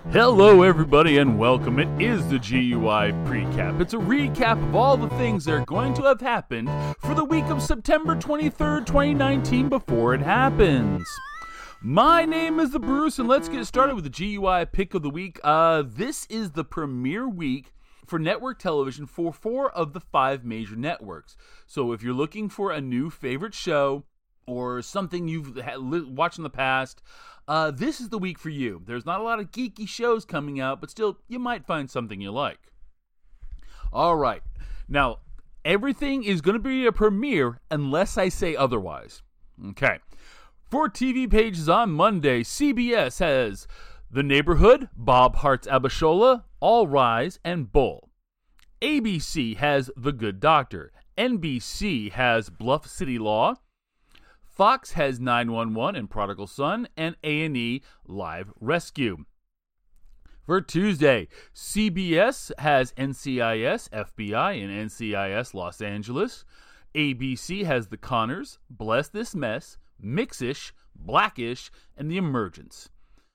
Hello everybody and welcome. It is the GUI Precap. It's a recap of all the things that are going to have happened for the week of September 23rd, 2019 before it happens. My name is the Bruce and let's get started with the GUI Pick of the Week. This is the premiere week for network television for 4 of the 5 major networks. So if you're looking for a new favorite show or something you've watched in the past, this is the week for you. There's not a lot of geeky shows coming out, but still, you might find something you like. All right. Now, everything is going to be a premiere unless I say otherwise. Okay. For TV pages on Monday, CBS has The Neighborhood, Bob Hearts Abishola, All Rise, and Bull. ABC has The Good Doctor. NBC has Bluff City Law. Fox has 911 and Prodigal Son, and A&E Live Rescue. For Tuesday, CBS has NCIS, FBI, and NCIS Los Angeles. ABC has The Conners, Bless This Mess, Mixish, Blackish, and The Emergence.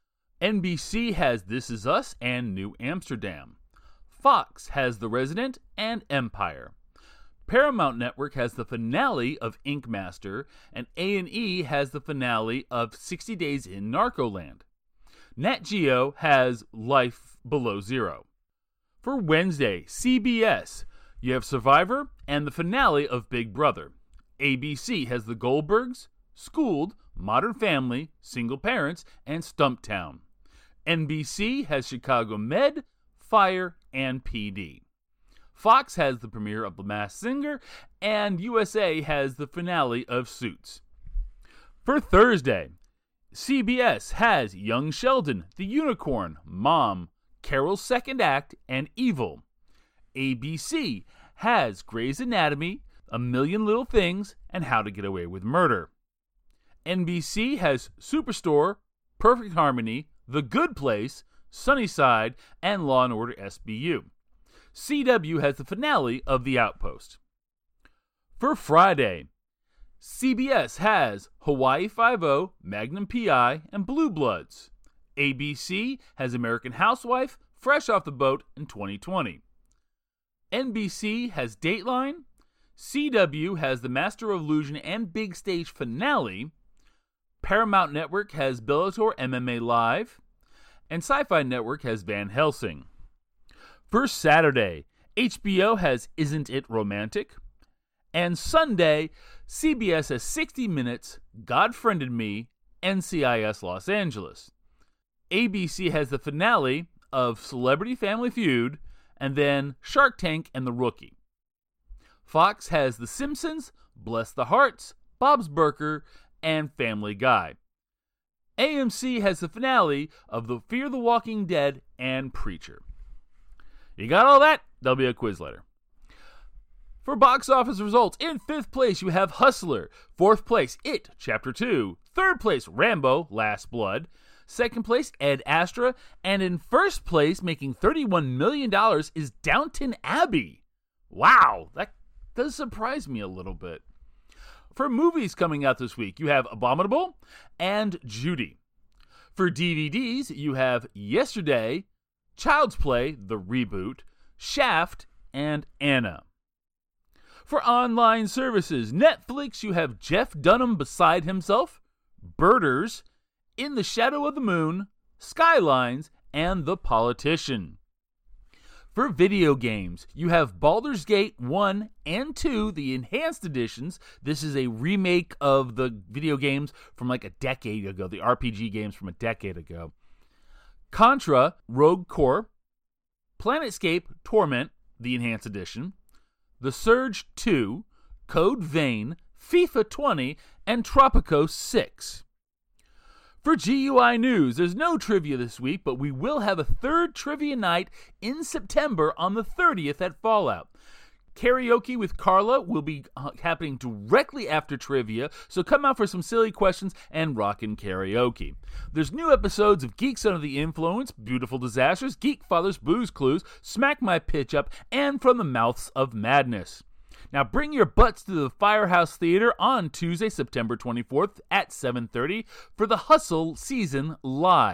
NBC has This Is Us and New Amsterdam. Fox has The Resident and Empire. Paramount Network has the finale of Ink Master, and A&E has the finale of 60 Days in Narcoland. Nat Geo has Life Below Zero. For Wednesday, CBS, you have Survivor and the finale of Big Brother. ABC has The Goldbergs, Schooled, Modern Family, Single Parents, and Stumptown. NBC has Chicago Med, Fire, and PD. Fox has the premiere of The Masked Singer, and USA has the finale of Suits. For Thursday, CBS has Young Sheldon, The Unicorn, Mom, Carol's Second Act, and Evil. ABC has Grey's Anatomy, A Million Little Things, and How to Get Away with Murder. NBC has Superstore, Perfect Harmony, The Good Place, Sunnyside, and Law & Order SVU. CW has the finale of The Outpost. For Friday, CBS has Hawaii Five-0, Magnum P.I., and Blue Bloods. ABC has American Housewife, Fresh Off the Boat in 2020. NBC has Dateline. CW has The Master of Illusion and Big Stage finale. Paramount Network has Bellator MMA Live. And Sci-Fi Network has Van Helsing. For Saturday, HBO has Isn't It Romantic? And Sunday, CBS has 60 Minutes, God Friended Me, NCIS Los Angeles. ABC has the finale of Celebrity Family Feud, and then Shark Tank and The Rookie. Fox has The Simpsons, Bless the Hearts, Bob's Burger, and Family Guy. AMC has the finale of The Fear the Walking Dead and Preacher. You got all that? There'll be a quiz later. For box office results, in 5th place you have Hustler. 4th place, It, Chapter 2. 3rd place, Rambo, Last Blood. 2nd place, Ed Astra. And in 1st place, making $31 million, is Downton Abbey. Wow, that does surprise me a little bit. For movies coming out this week, you have Abominable and Judy. For DVDs, you have Yesterday, Child's Play, the reboot, Shaft, and Anna. For online services, Netflix, you have Jeff Dunham Beside Himself, Birders, In the Shadow of the Moon, Skylines, and The Politician. For video games, you have Baldur's Gate 1 and 2, the enhanced editions. This is a remake of the video games from like a decade ago, the RPG games from a decade ago. Contra, Rogue Corps, Planetscape, Torment, the Enhanced Edition, The Surge 2, Code Vein, FIFA 20, and Tropico 6. For GUI News, there's no trivia this week, but we will have a 3rd trivia night in September on the 30th at Fallout. Karaoke with Carla will be happening directly after trivia, so come out for some silly questions and rockin' karaoke. There's new episodes of Geeks Under the Influence, Beautiful Disasters, Geek Fathers, Booze Clues, Smack My Pitch Up, and From the Mouths of Madness. Now bring your butts to the Firehouse Theater on Tuesday, September 24th at 7:30 for the Hustle Season Live.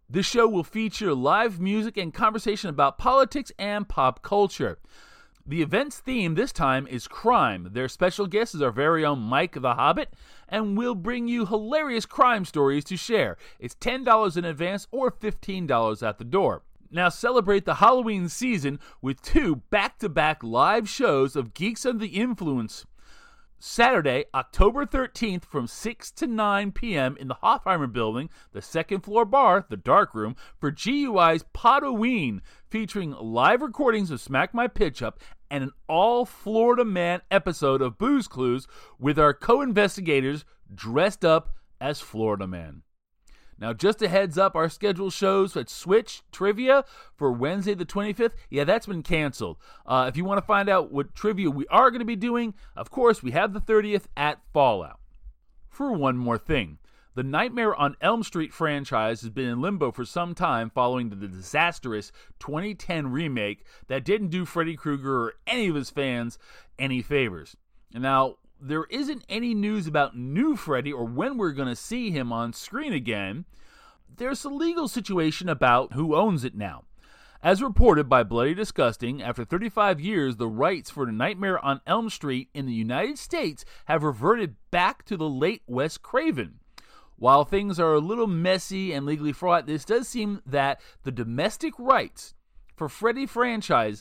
This show will feature live music and conversation about politics and pop culture. The event's theme this time is crime. Their special guest is our very own Mike the Hobbit, and we'll bring you hilarious crime stories to share. It's $10 in advance or $15 at the door. Now celebrate the Halloween season with 2 back-to-back live shows of Geeks Under the Influence. Saturday, October 13th from 6 to 9 p.m. in the Hofheimer Building, the second-floor bar, the Dark Room, for GUI's Podoween, featuring live recordings of Smack My Pitch Up and an all-Florida Man episode of Booze Clues with our co-investigators dressed up as Florida Man. Now, just a heads up, our scheduled shows at Switch Trivia for Wednesday the 25th, that's been canceled. If you want to find out what trivia we are going to be doing, of course, we have the 30th at Fallout. For one more thing, the Nightmare on Elm Street franchise has been in limbo for some time following the disastrous 2010 remake that didn't do Freddy Krueger or any of his fans any favors. Now, there isn't any news about new Freddy or when we're going to see him on screen again. There's a legal situation about who owns it now. As reported by Bloody Disgusting, after 35 years, the rights for the Nightmare on Elm Street in the United States have reverted back to the late Wes Craven. While things are a little messy and legally fraught, this does seem that the domestic rights for Freddy franchise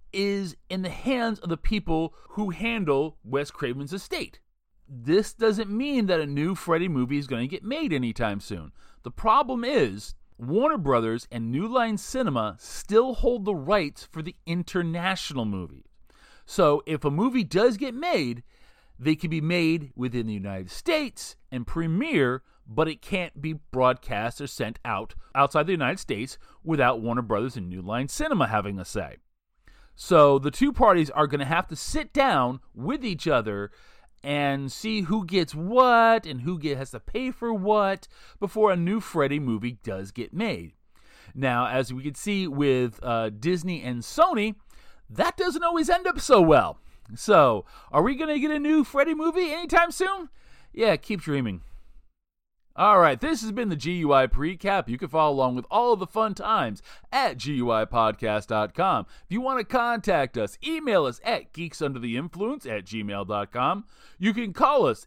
is in the hands of the people who handle Wes Craven's estate. This doesn't mean that a new Freddy movie is going to get made anytime soon. The problem is, Warner Brothers and New Line Cinema still hold the rights for the international movie. So if a movie does get made, they can be made within the United States and premiere, but it can't be broadcast or sent out outside the United States without Warner Brothers and New Line Cinema having a say. So the two parties are going to have to sit down with each other and see who gets what and who has to pay for what before a new Freddy movie does get made. Now, as we can see with Disney and Sony, that doesn't always end up so well. So, are we going to get a new Freddy movie anytime soon? Yeah, keep dreaming. All right, this has been the GUI Precap. You can follow along with all of the fun times at GUIPodcast.com. If you want to contact us, email us at geeksundertheinfluence@gmail.com. You can call us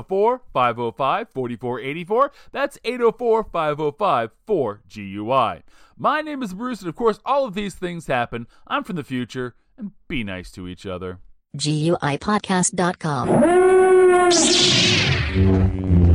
804-505-4484. That's 804-505-4GUI. My name is Bruce, and of course, all of these things happen. I'm from the future, and be nice to each other. GUIPodcast.com.